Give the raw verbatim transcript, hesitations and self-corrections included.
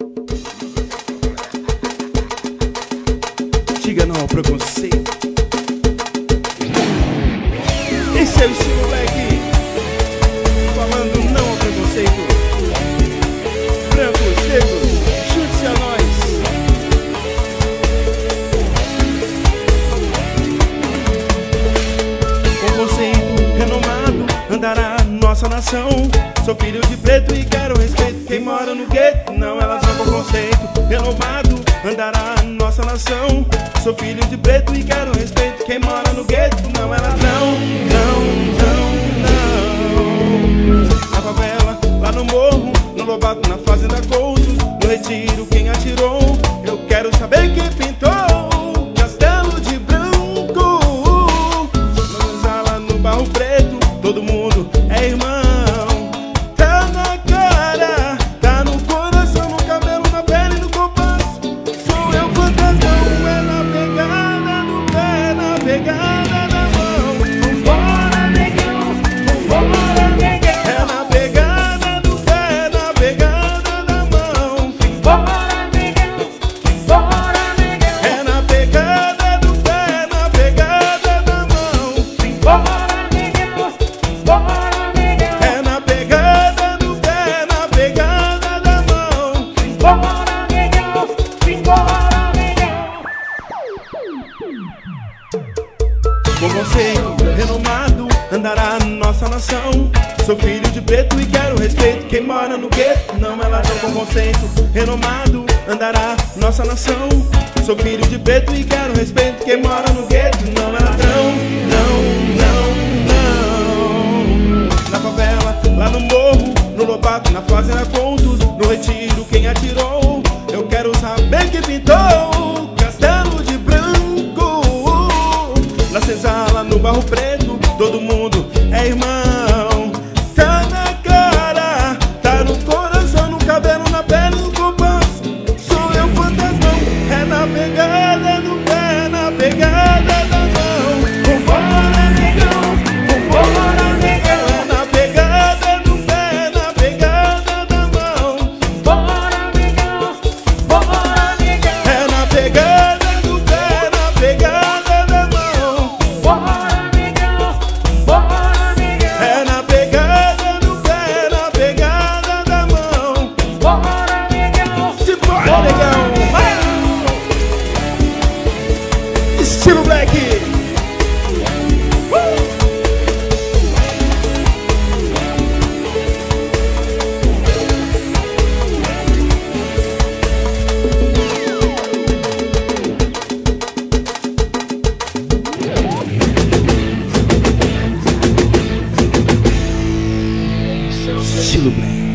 Diga não ao preconceito. Esse é o estilo black, falando não ao preconceito. Brancos, negros, junte-se a nós. Com conceito renomado andará nossa nação. Sou filho de preto e quero respeito. Quem mora no gueto não é ladrão. Com conceito renomado andará nossa nação. Sou filho de preto e quero respeito. Quem mora no gueto não é ladrão. Não, não, não. Na favela, lá no morro, no Lobato, na fazenda Coutos, no retiro quem atirou. Eu quero saber quem pintou castelo de branco. Vamos lá no Barro Preto, todo mundo é irmão. Tá na cara, tá no coração, no cabelo, na pele, no compasso. Sou eu fantasmão, é na pegada do pé, na pegada da mão. Vambora, negão, vambora, negão. É na pegada do pé, na pegada da mão. Vambora, negão, vambora, negão. É na pegada do pé, na pegada da mão. Vambora, negão, vambora, negão. É na pegada do pé, na pegada da mão. Vambora, negão, vambora, negão. Com conceito renomado andará nossa nação. Sou filho de preto e quero respeito. Quem mora no gueto não é ladrão. Com conceito renomado andará nossa nação. Sou filho de preto e quero respeito. Quem mora no gueto não é ladrão. Não, não, não. Na favela, lá no morro, no Lobato, na fazenda Coutos, no retiro quem atirou. Eu quero saber quem pintou castelo de branco. Na senzala, no Barro Preto, todo mundo é irmão. Tá na cara, tá no coração, no cabelo, na pele, no compasso. Sou eu fantasmão, é na pegada do pé, na pegada da mão. Vambora, negão, vambora, negão. É na pegada do pé, na pegada da mão. Vambora, negão, vambora, negão. É na pegada do pé, na pegada da mão. Vambora, negão, vambora, negão. É na pegada do pé, na pegada da mão. Vambora, negão. Se bora, negão! Estilo black! Estilo black.